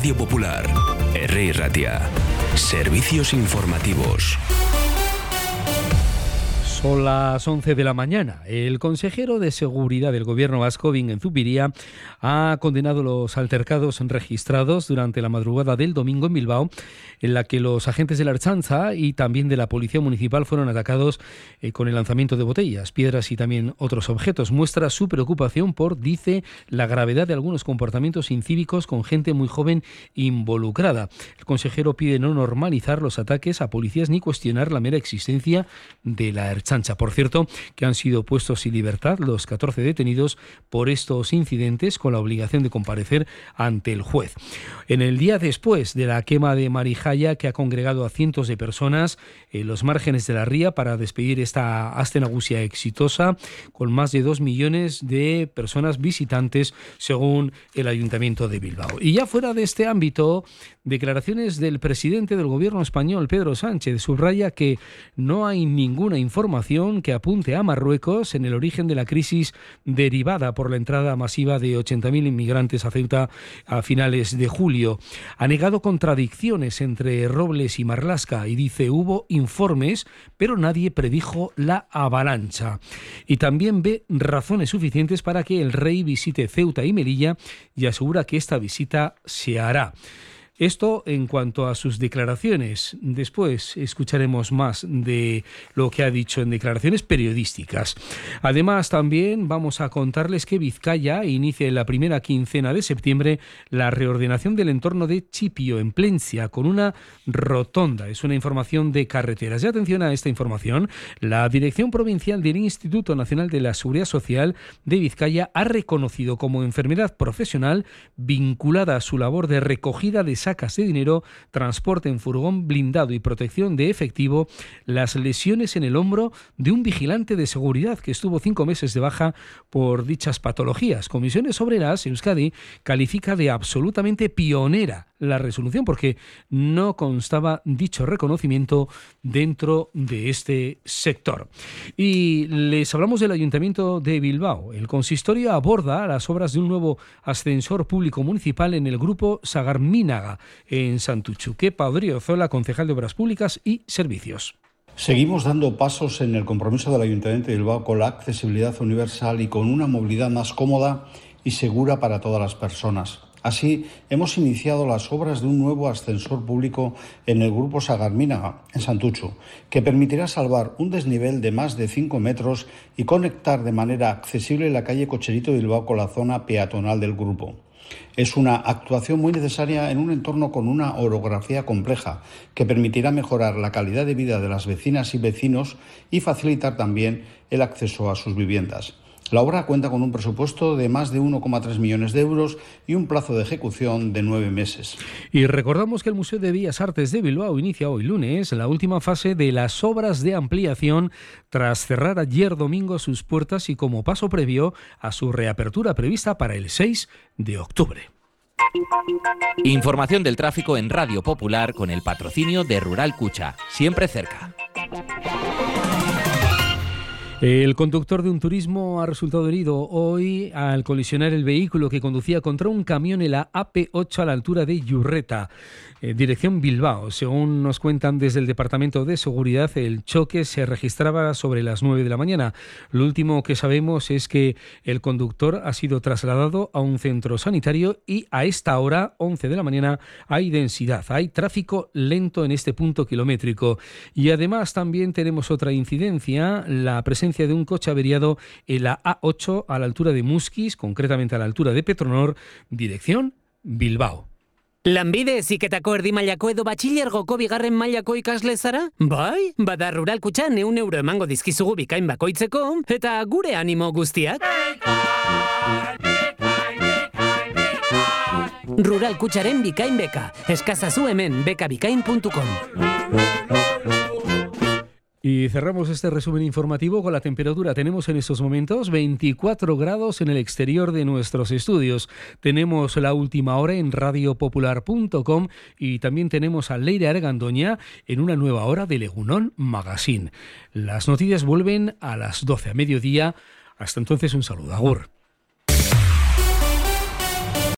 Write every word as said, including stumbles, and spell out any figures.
Radio Popular, Herri Ratia. Servicios informativos. Son las once de la mañana. El consejero de Seguridad del Gobierno vasco, Bingen Zupiria, ha condenado los altercados registrados durante la madrugada del domingo en Bilbao, en la que los agentes de la Ertzaintza y también de la Policía Municipal fueron atacados eh, con el lanzamiento de botellas, piedras y también otros objetos. Muestra su preocupación por, dice, la gravedad de algunos comportamientos incívicos con gente muy joven involucrada. El consejero pide no normalizar los ataques a policías ni cuestionar la mera existencia de la Ertzaintza. Por cierto, que han sido puestos en libertad los catorce detenidos por estos incidentes con la obligación de comparecer ante el juez. En el día después de la quema de Marijaya, que ha congregado a cientos de personas en los márgenes de la ría para despedir esta aste nagusia exitosa, con más de dos millones de personas visitantes, según el Ayuntamiento de Bilbao. Y ya fuera de este ámbito, declaraciones del presidente del Gobierno español, Pedro Sánchez, subraya que no hay ninguna información que apunte a Marruecos en el origen de la crisis derivada por la entrada masiva de ochenta mil inmigrantes a Ceuta a finales de julio. Ha negado contradicciones entre Robles y Marlaska y dice hubo informes, pero nadie predijo la avalancha. Y también ve razones suficientes para que el rey visite Ceuta y Melilla y asegura que esta visita se hará. Esto en cuanto a sus declaraciones. Después escucharemos más de lo que ha dicho en declaraciones periodísticas. Además, también vamos a contarles que Vizcaya inicia en la primera quincena de septiembre la reordenación del entorno de Chipio, en Plencia, con una rotonda. Es una información de carreteras. Y atención a esta información. La Dirección Provincial del Instituto Nacional de la Seguridad Social de Vizcaya ha reconocido como enfermedad profesional vinculada a su labor de recogida de sacas de dinero, transporte en furgón blindado y protección de efectivo, las lesiones en el hombro de un vigilante de seguridad que estuvo cinco meses de baja por dichas patologías. Comisiones Obreras, Euskadi, califica de absolutamente pionera la resolución porque no constaba dicho reconocimiento dentro de este sector. Y les hablamos del Ayuntamiento de Bilbao. El consistorio aborda las obras de un nuevo ascensor público municipal en el grupo Sagarminaga, en Santuchu. Kepa Odriozola, concejal de Obras Públicas y Servicios. Seguimos dando pasos en el compromiso del Ayuntamiento de Bilbao con la accesibilidad universal y con una movilidad más cómoda y segura para todas las personas. Así, hemos iniciado las obras de un nuevo ascensor público en el grupo Sagarminaga, en Santuchu, que permitirá salvar un desnivel de más de cinco metros y conectar de manera accesible la calle Cocherito de Bilbao con la zona peatonal del grupo. Es una actuación muy necesaria en un entorno con una orografía compleja que permitirá mejorar la calidad de vida de las vecinas y vecinos y facilitar también el acceso a sus viviendas. La obra cuenta con un presupuesto de más de uno coma tres millones de euros y un plazo de ejecución de nueve meses. Y recordamos que el Museo de Bellas Artes de Bilbao inicia hoy lunes la última fase de las obras de ampliación tras cerrar ayer domingo sus puertas y como paso previo a su reapertura prevista para el seis de octubre. Información del tráfico en Radio Popular con el patrocinio de Rural Cucha, siempre cerca. El conductor de un turismo ha resultado herido hoy al colisionar el vehículo que conducía contra un camión en la A P ocho a la altura de Yurreta, eh, dirección Bilbao. Según nos cuentan desde el Departamento de Seguridad, el choque se registraba sobre las nueve de la mañana. Lo último que sabemos es que el conductor ha sido trasladado a un centro sanitario y a esta hora, once de la mañana, hay densidad, hay tráfico lento en este punto kilométrico. Y además también tenemos otra incidencia, la presencia de un coche averiado en la A ocho a la altura de Muskiz, concretamente a la altura de Petronor, dirección Bilbao. Lanbide heziketako erdi mailako edo batxilergoko bigarren mailako ikasle zara? Bai, bada Rural Kutxan ehun euro emango dizkizugu bikain bakoitzeko eta gure animo guztiak. Rural Kutxaren bikain beka. Eskazazu hemen bekabikain puntu com. Y cerramos este resumen informativo con la temperatura. Tenemos en estos momentos veinticuatro grados en el exterior de nuestros estudios. Tenemos la última hora en radio popular punto com y también tenemos a Leire Argandoña en una nueva hora de Legunón Magazine. Las noticias vuelven a las doce a mediodía. Hasta entonces un saludo. Agur.